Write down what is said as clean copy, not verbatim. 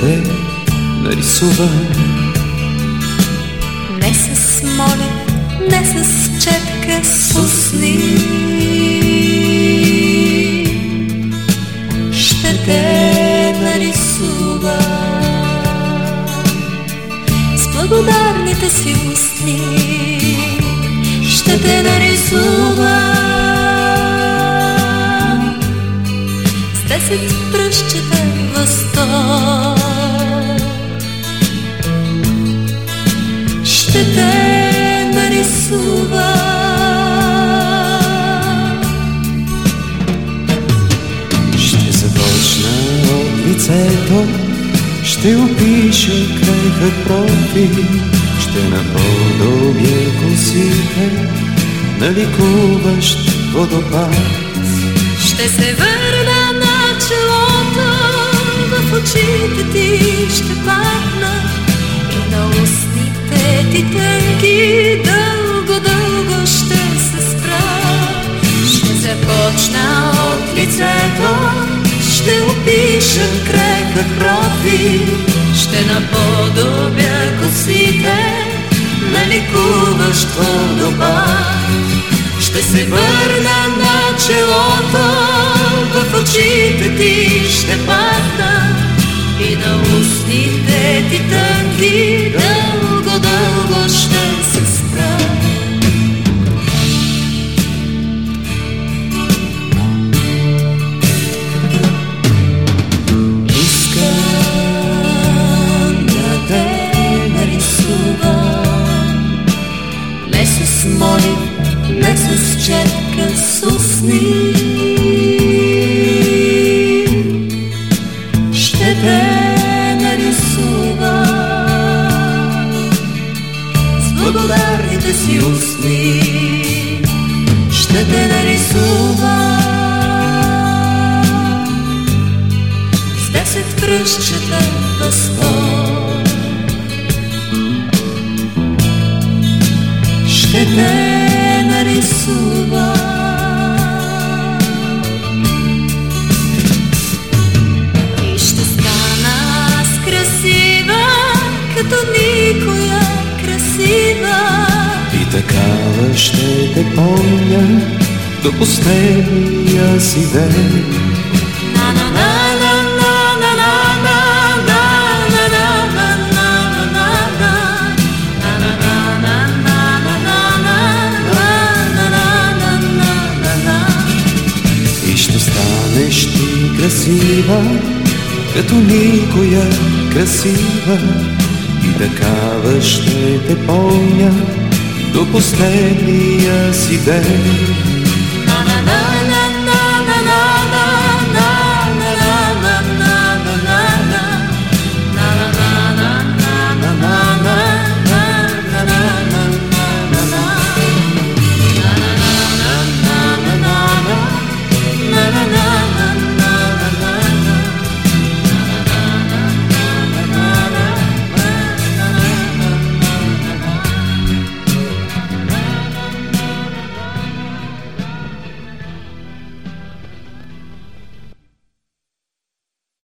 те нарисува. Не с молив, не с четка, с устни ще те нарисува. С благодарните си устни ще те нарисува. С 10 пръстчета възторг ще те нарисува. Ще започна от лицето, ще опиша крайха профил, ще наподобя косите на ликуващ водопад. Ще се върна на челото, в очите ти ще падна и на устните ти тънки дълго, дълго ще се спра. Ще започна от лицето, ще опиша крайък профил, ще наподобя косите на ликуващ водопад. Ще се върна на челото, в очите ти ще падна и на устните ти тънки дълго, дълго ще се спра. Искам да те нарисувам, не с молив, не с четка, с устни ще те нарисува. С благодарните си устни ще те нарисува. С 10 пръстчета възторг ще те нарисува. И ще стана аз красива, като никоя красива. И такава ще те помня до последния си ден. Станеш ти красива, като никоя красива, и такава ще те помня до последния си ден.